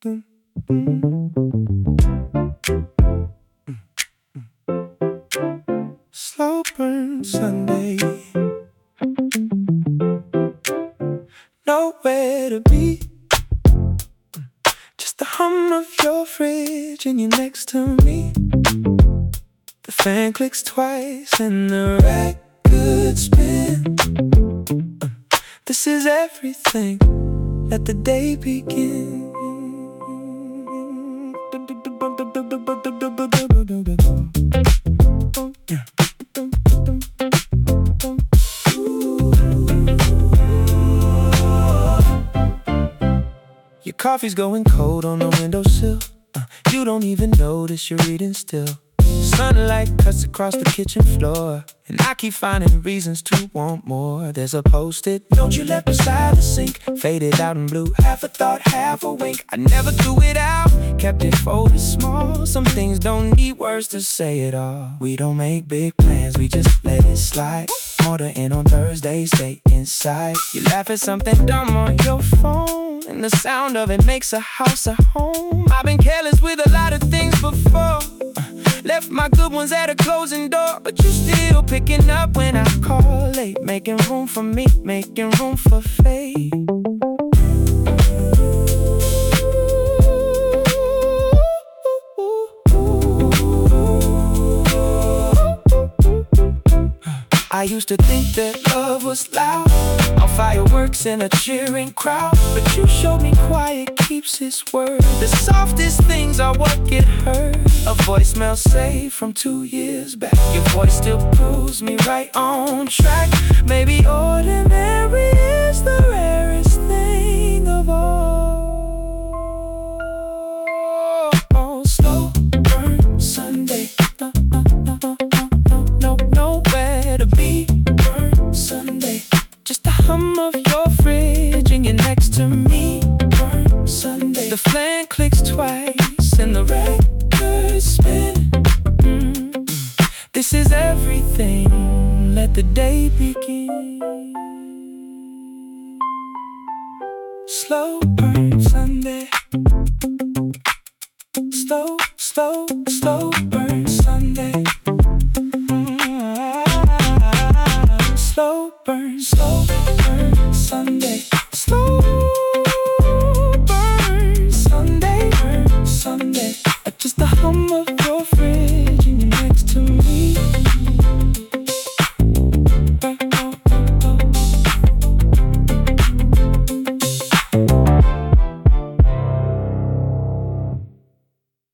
Slow burn Sunday. Nowhere to be, just the hum of your fridge and you're next to me. The fan clicks twice and the record spin. This is everything. Let the day begin. Your coffee's going cold on the windowsill. You don't even notice you're reading still. Sunlight cuts across the kitchen floor, and I keep finding reasons to want more. There's a post-it note you left beside the sink, faded out in blue, half a thought, half a wink. I never threw it out, kept it folded small. Some things don't need words to say it all. We don't make big plans, we just let it slide. Order in on Thursday, stay inside. You laugh at something dumb on your phone, and the sound of it makes a house a home. I've been careless with a lot of things before, left my good ones at a closing door, but you still picking up when I call late, making room for me, making room for fate. I used to think that love was loud, all fireworks and a cheering crowd, but you showed me quiet keeps its word. The softest things are what get heard. A voicemail saved from 2 years back. Your voice still pulls me right on track. Maybe ordinary is the rarest thing of all. Oh, slow burn Sunday. Nowhere to be. Burn Sunday. Just the hum of your fridge and you're next to me. Burn Sunday. The flame